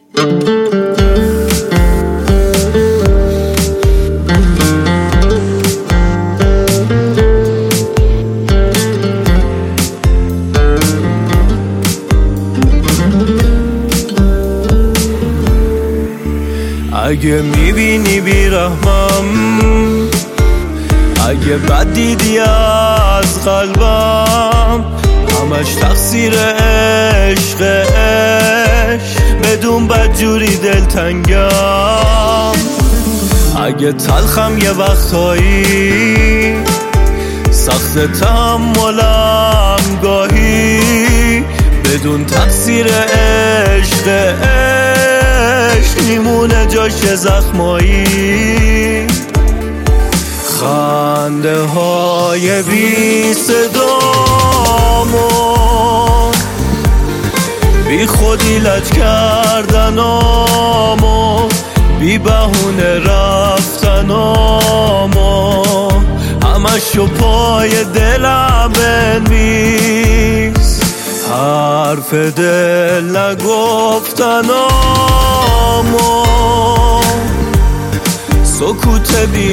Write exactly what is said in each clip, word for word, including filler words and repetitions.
اگه میبینی بیرحمم، اگه بد دیدی از قلبم، همش تقصیر عشقش، بدون بدجوری دلتنگم. اگه تلخم یه وقتایی، سخت تحملم گاهی، بدون تقصیر عشقش میمونه جاش زخمایی. خنده های بی صدامو، بی خودی لج کردنامو، بی بهونه رفتنامو، همشو پای دلم بنویس. حرف دل نگفتنامو، سکوت بی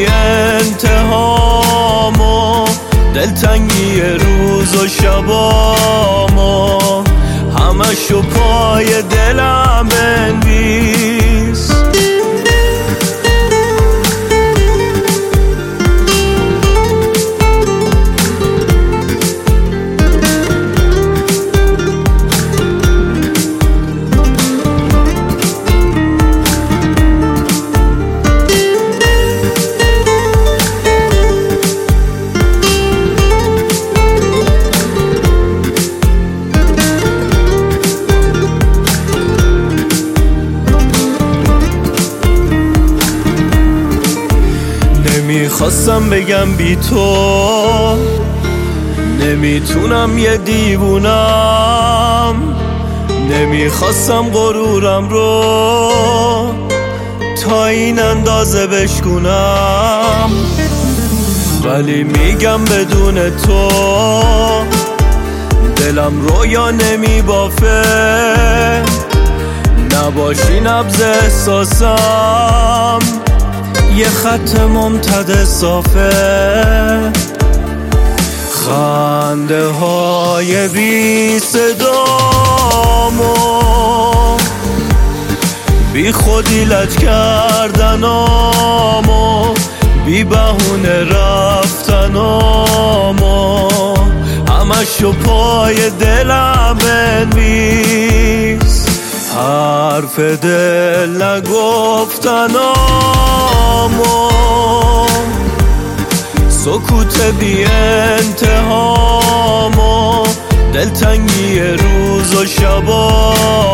انتهامو، دلتنگی روز و شبامو، همشو پای دلم بنویس. نمیخواستم بگم بی تو نمیتونم یه دیوونم، نمیخواستم غرورم رو تا این اندازه بشکونم، ولی میگم بدون تو دلم رویا نمیبافه. نباشی نبض احساسم یه خط ممتد صافه. خنده های بی صدامو، بی خودی لج کردنامو، بی بهونه رفتنامو، همشو پای دلم بنویس. حرف دل نگفتنامو، سکوت بی انتهامو، دلتنگی روز و شبا